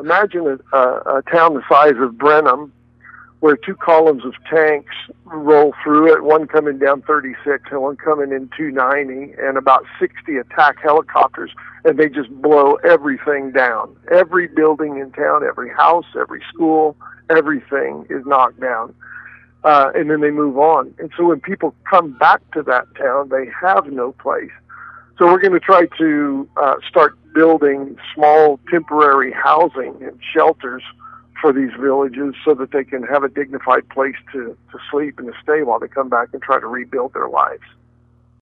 Imagine a town the size of Brenham, where two columns of tanks roll through it, one coming down 36 and one coming in 290, and about 60 attack helicopters, and they just blow everything down. Every building in town, every house, every school, everything is knocked down. And then they move on. And so when people come back to that town, they have no place. So we're going to try to start building small temporary housing and shelters for these villages so that they can have a dignified place to sleep and to stay while they come back and try to rebuild their lives.